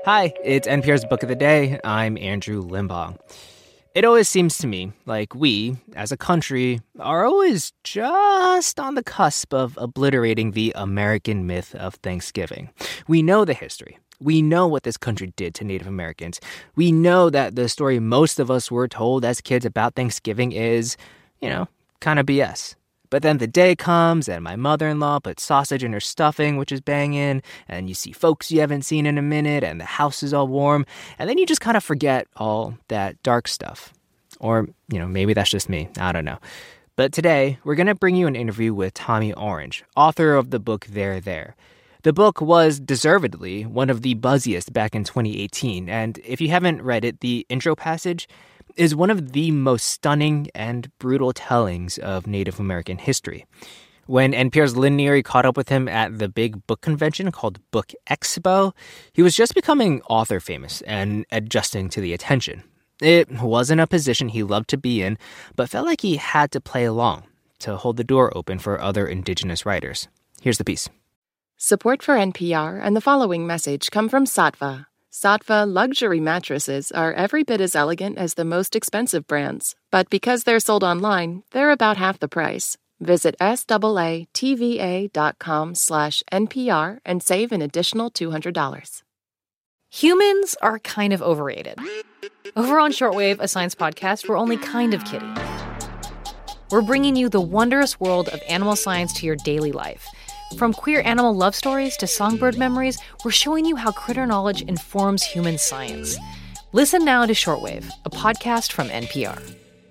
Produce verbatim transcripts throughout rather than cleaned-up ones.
Hi, it's N P R's Book of the Day. I'm Andrew Limbaugh. It always seems to me like we, as a country, are always just on the cusp of obliterating the American myth of Thanksgiving. We know the history. We know what this country did to Native Americans. We know that the story most of us were told as kids about Thanksgiving is, you know, kind of B S. But then the day comes and my mother-in-law puts sausage in her stuffing, which is banging, and you see folks you haven't seen in a minute, and the house is all warm, and then you just kind of forget all that dark stuff. Or, you know, maybe that's just me. I don't know. But today, we're going to bring you an interview with Tommy Orange, author of the book There There. The book was, deservedly, one of the buzziest back in twenty eighteen, and if you haven't read it, the intro passage is one of the most stunning and brutal tellings of Native American history. When N P R's Lynn Neary caught up with him at the big book convention called Book Expo, he was just becoming author famous and adjusting to the attention. It wasn't a position he loved to be in, but felt like he had to play along to hold the door open for other Indigenous writers. Here's the piece. Support for N P R and the following message come from Saatva. Saatva luxury mattresses are every bit as elegant as the most expensive brands, but because they're sold online, they're about half the price. Visit S-A-A-T-V-A.com slash NPR and save an additional two hundred dollars. Humans are kind of overrated. Over on Shortwave, a science podcast, we're only kind of kidding. We're bringing you the wondrous world of animal science to your daily life. From queer animal love stories to songbird memories, we're showing you how critter knowledge informs human science. Listen now to Shortwave, a podcast from N P R.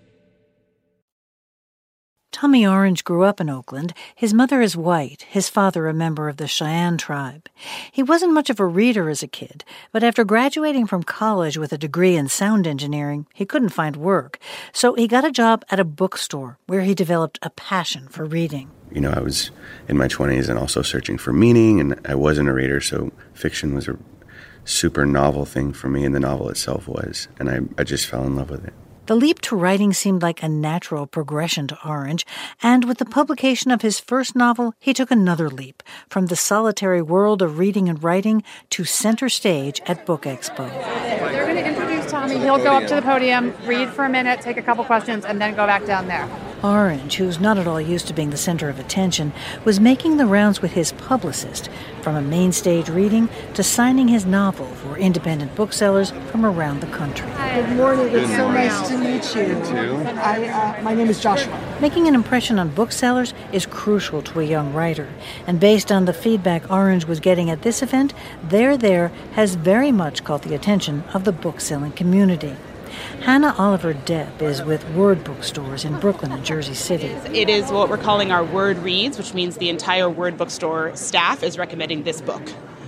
Tommy Orange grew up in Oakland. His mother is white, his father a member of the Cheyenne tribe. He wasn't much of a reader as a kid, but after graduating from college with a degree in sound engineering, he couldn't find work. So he got a job at a bookstore where he developed a passion for reading. You know, I was in my twenties and also searching for meaning, and I wasn't a reader, so fiction was a super novel thing for me, and the novel itself was, and I, I just fell in love with it. The leap to writing seemed like a natural progression to Orange, and with the publication of his first novel, he took another leap, from the solitary world of reading and writing to center stage at Book Expo. They're going to introduce Tommy. He'll go up to the podium, read for a minute, take a couple questions, and then go back down there. Orange, who's not at all used to being the center of attention, was making the rounds with his publicist, from a main stage reading to signing his novel for independent booksellers from around the country. Hi. Good morning. Good it's morning. so nice to meet you. You too. I, uh, my name is Joshua. Making an impression on booksellers is crucial to a young writer, and based on the feedback Orange was getting at this event, There There has very much caught the attention of the bookselling community. Hannah Oliver Depp is with Word Bookstores in Brooklyn and Jersey City. It is what we're calling our Word Reads, which means the entire Word Bookstore staff is recommending this book.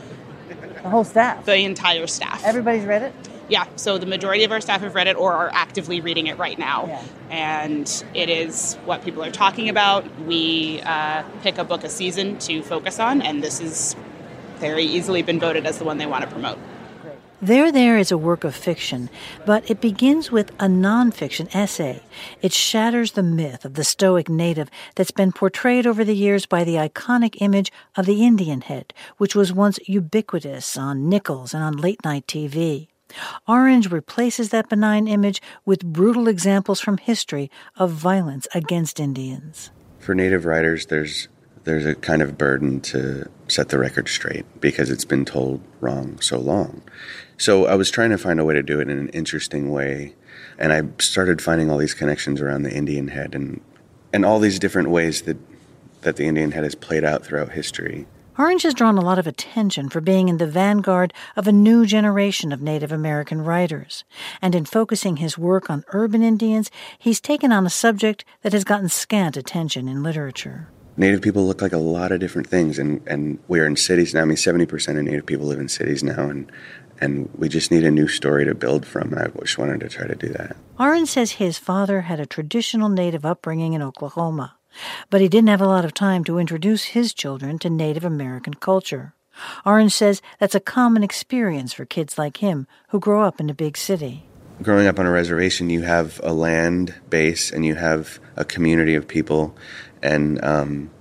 The whole staff? The entire staff. Everybody's read it? Yeah, so the majority of our staff have read it or are actively reading it right now. Yeah. And it is what people are talking about. We uh, pick a book a season to focus on, and this has very easily been voted as the one they want to promote. There There is a work of fiction, but it begins with a nonfiction essay. It shatters the myth of the stoic native that's been portrayed over the years by the iconic image of the Indian head, which was once ubiquitous on Nichols and on late-night T V. Orange replaces that benign image with brutal examples from history of violence against Indians. For Native writers, there's there's a kind of burden to set the record straight because it's been told wrong so long. So I was trying to find a way to do it in an interesting way, and I started finding all these connections around the Indian head and and all these different ways that that the Indian head has played out throughout history. Orange has drawn a lot of attention for being in the vanguard of a new generation of Native American writers. And in focusing his work on urban Indians, he's taken on a subject that has gotten scant attention in literature. Native people look like a lot of different things, and, and we're in cities now. I mean, seventy percent of Native people live in cities now, and and we just need a new story to build from, and I just wanted to try to do that. Orange says his father had a traditional Native upbringing in Oklahoma, but he didn't have a lot of time to introduce his children to Native American culture. Orange says that's a common experience for kids like him who grow up in a big city. Growing up on a reservation, you have a land base and you have a community of people, and um,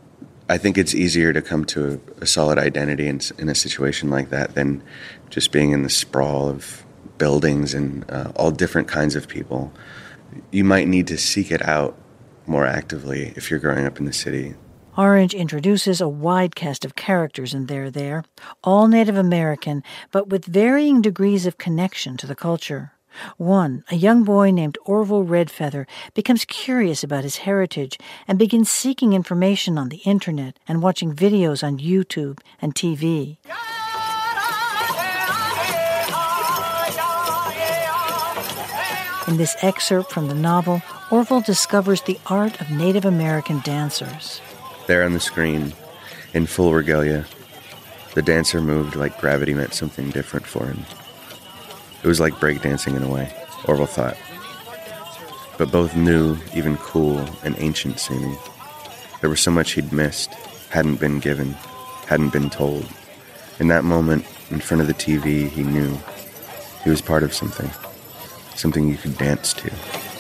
I think it's easier to come to a, a solid identity in, in a situation like that than just being in the sprawl of buildings and uh, all different kinds of people. You might need to seek it out more actively if you're growing up in the city. Orange introduces a wide cast of characters in There There, all Native American, but with varying degrees of connection to the culture. One, a young boy named Orville Redfeather, becomes curious about his heritage and begins seeking information on the internet and watching videos on YouTube and T V. In this excerpt from the novel, Orville discovers the art of Native American dancers. There on the screen, in full regalia, the dancer moved like gravity meant something different for him. It was like breakdancing in a way, Orville thought. But both new, even cool, and ancient seeming. There was so much he'd missed, hadn't been given, hadn't been told. In that moment, in front of the T V, he knew he was part of something. Something you could dance to.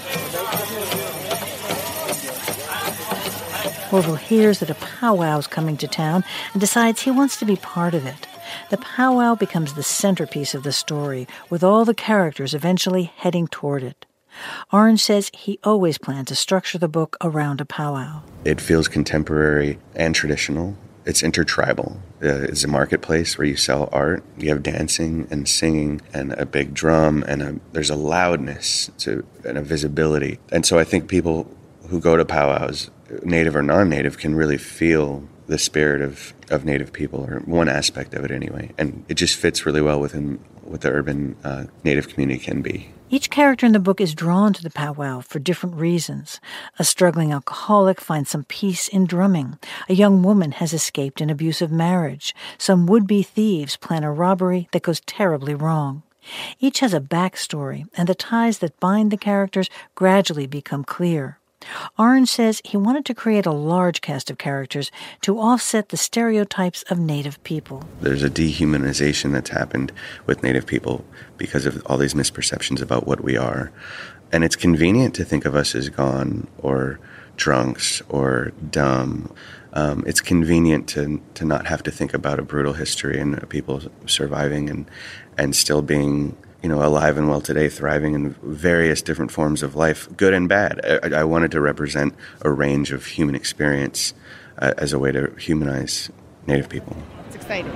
Orville hears that a powwow's coming to town and decides he wants to be part of it. The powwow becomes the centerpiece of the story, with all the characters eventually heading toward it. Orange says he always planned to structure the book around a powwow. It feels contemporary and traditional. It's intertribal. Uh, it's a marketplace where you sell art. You have dancing and singing and a big drum, and a, there's a loudness to and a visibility. And so I think people who go to powwows, Native or non-Native, can really feel the spirit of, of Native people, or one aspect of it anyway. And it just fits really well within what the urban uh, Native community can be. Each character in the book is drawn to the powwow for different reasons. A struggling alcoholic finds some peace in drumming. A young woman has escaped an abusive marriage. Some would-be thieves plan a robbery that goes terribly wrong. Each has a backstory, and the ties that bind the characters gradually become clear. Orange says he wanted to create a large cast of characters to offset the stereotypes of Native people. There's a dehumanization that's happened with Native people because of all these misperceptions about what we are. And it's convenient to think of us as gone or drunks or dumb. Um, it's convenient to to not have to think about a brutal history and people surviving and, and still being, you know, alive and well today, thriving in various different forms of life, good and bad. I, I wanted to represent a range of human experience uh, as a way to humanize Native people. It's exciting.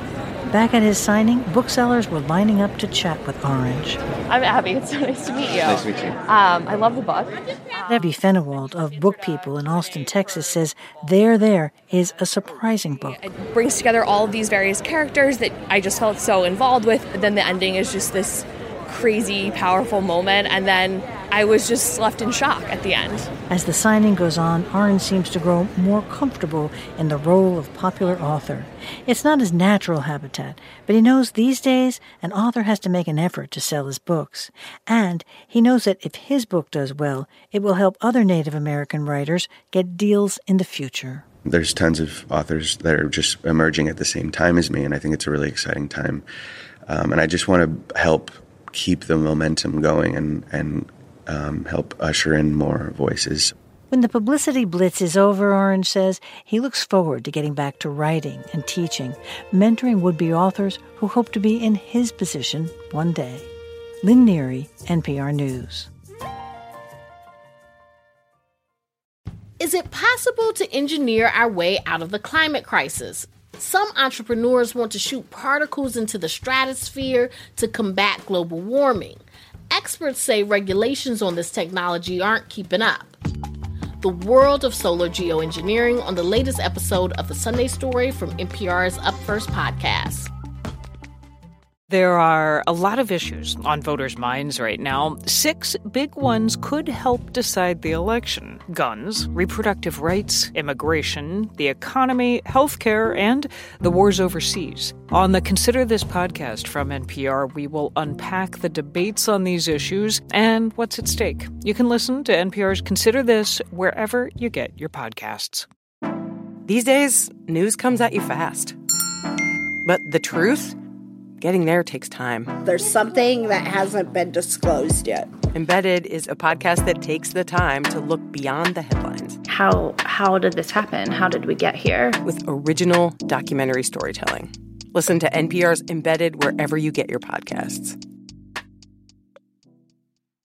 Back at his signing, booksellers were lining up to chat with Orange. I'm Abby. It's so nice to meet you. Nice to meet you. Um, I love the book. Debbie Fenewald of Book People in Austin, Texas, says There There is a surprising book. It brings together all of these various characters that I just felt so involved with. But then the ending is just this crazy, powerful moment, and then I was just left in shock at the end. As the signing goes on, Orange seems to grow more comfortable in the role of popular author. It's not his natural habitat, but he knows these days an author has to make an effort to sell his books. And he knows that if his book does well, it will help other Native American writers get deals in the future. There's tons of authors that are just emerging at the same time as me, and I think it's a really exciting time. Um, and I just want to help keep the momentum going and, and um, help usher in more voices. When the publicity blitz is over, Orange says, he looks forward to getting back to writing and teaching, mentoring would-be authors who hope to be in his position one day. Lynn Neary, N P R News. Is it possible to engineer our way out of the climate crisis? Some entrepreneurs want to shoot particles into the stratosphere to combat global warming. Experts say regulations on this technology aren't keeping up. The world of solar geoengineering on the latest episode of The Sunday Story from N P R's Up First podcast. There are a lot of issues on voters' minds right now. Six big ones could help decide the election: guns, reproductive rights, immigration, the economy, healthcare, and the wars overseas. On the Consider This podcast from N P R, we will unpack the debates on these issues and what's at stake. You can listen to N P R's Consider This wherever you get your podcasts. These days, news comes at you fast. But the truth? Getting there takes time. There's something that hasn't been disclosed yet. Embedded is a podcast that takes the time to look beyond the headlines. how how did this happen? How did we get here? With original documentary storytelling. Listen to N P R's Embedded wherever you get your podcasts.